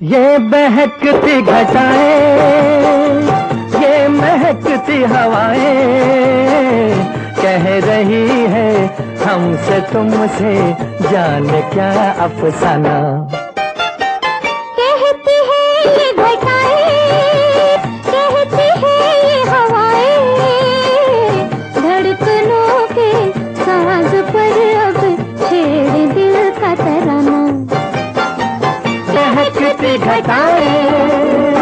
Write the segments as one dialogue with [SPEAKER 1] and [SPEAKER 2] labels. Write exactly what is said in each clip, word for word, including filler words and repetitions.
[SPEAKER 1] ये बहकती घटाएं, ये महकती हवाएं कह रही है हमसे तुमसे, जाने क्या अफसाना।
[SPEAKER 2] कहती है ये घटाएं, कहती है ये हवाएं, धड़कनों के साज पर अब छेड़ दिल का तराना।
[SPEAKER 1] महकती घटाएं,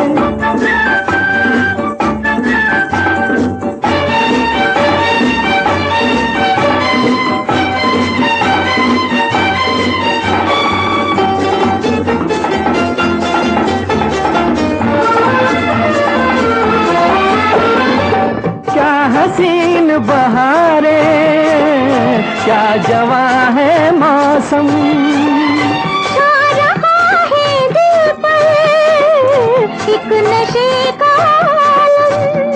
[SPEAKER 1] क्या हसीन बहारें, क्या जवां है मौसम।
[SPEAKER 2] एक नशे का आलम,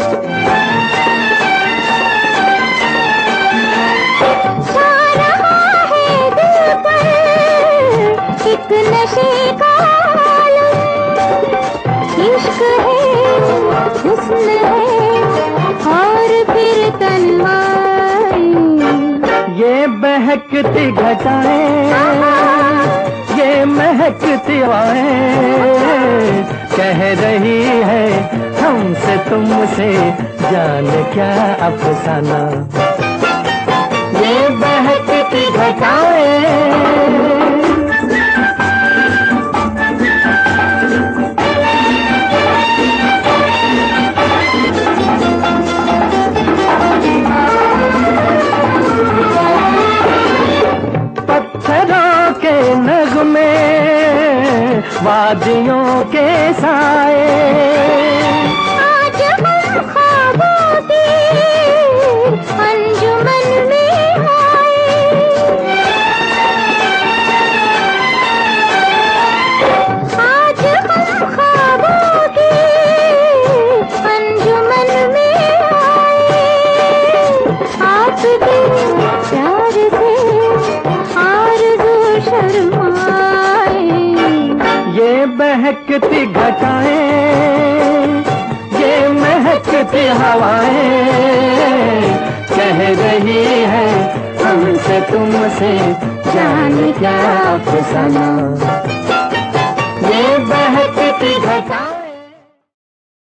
[SPEAKER 2] छा रहा है दिल पर एक नशे का आलम। इश्क है, हुस्न है और फिर तन्हाई।
[SPEAKER 1] ये बहकती घटाएं, ये महकती हवाएं कह रही है हमसे तुमसे, जाने क्या अफसाना। ये बहकती घटाएं, पत्थरों के नगमे, वादियों के साए,
[SPEAKER 2] आज हम ख्वाबों की अंजुमन में आए। आज हम ख्वाबों की अंजुमन में आए। आप भी प्यार से आरज़ू शर्माए।
[SPEAKER 1] ये बहकती घटाएं, ये महकती हवाएं कह रही है हमसे तुमसे, जाने क्या अफसाना। ये बहकती घटाएं।